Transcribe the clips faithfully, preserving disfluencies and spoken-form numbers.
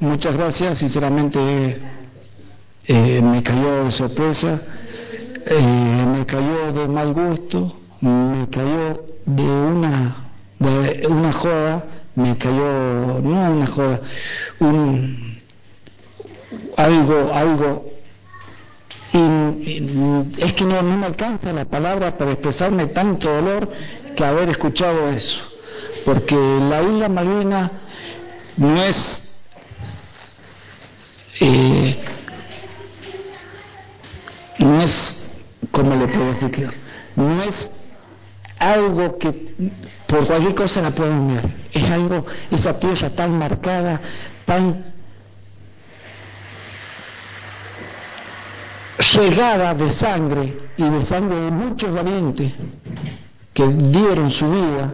Muchas gracias, sinceramente eh, me cayó de sorpresa, eh, me cayó de mal gusto, me cayó de una, de una joda, me cayó, no una joda, un, algo, algo, in, in, es que no, no me alcanza la palabra para expresarme tanto dolor que haber escuchado eso, porque la isla Malvinas no es Eh, no es, como le puedo explicar, no es algo que por cualquier cosa la pueden ver, es algo, esa tierra tan marcada, tan regada de sangre y de sangre de muchos valientes que dieron su vida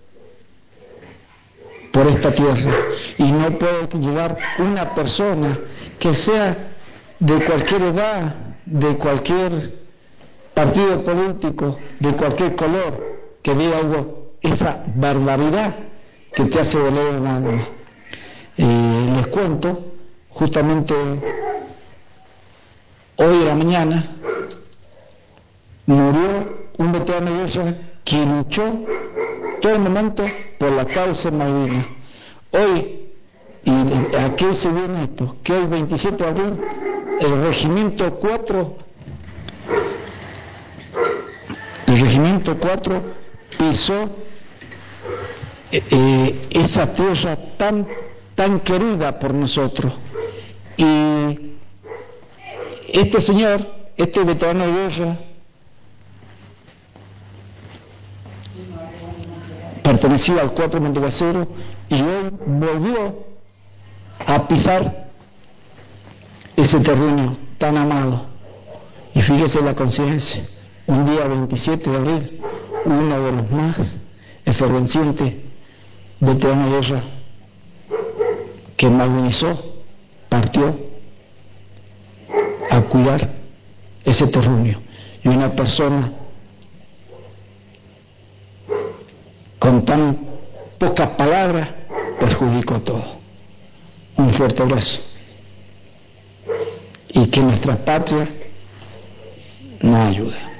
por esta tierra, y no puede llegar una persona que sea de cualquier edad, de cualquier partido político, de cualquier color, que vea algo, esa barbaridad que te hace doler el alma. Eh, les cuento, justamente hoy en la mañana murió un veterano de guerra que luchó todo el momento por la causa de Malvinas. Hoy, y a qué se viene esto, que hoy veintisiete de abril, el regimiento cuatro, el regimiento cuatro pisó eh, eh, esa tierra tan, tan querida por nosotros. Y este señor, este veterano de guerra, pertenecía al cuatro Montecasero y hoy volvió a pisar ese terreno tan amado. Y fíjese la conciencia, un día veintisiete de abril, uno de los más efervescientes veteranos de guerra que malvinizó, partió a cuidar ese terruño, y una persona con tan pocas palabras perjudicó todo. Un fuerte abrazo, y que nuestra patria nos ayude.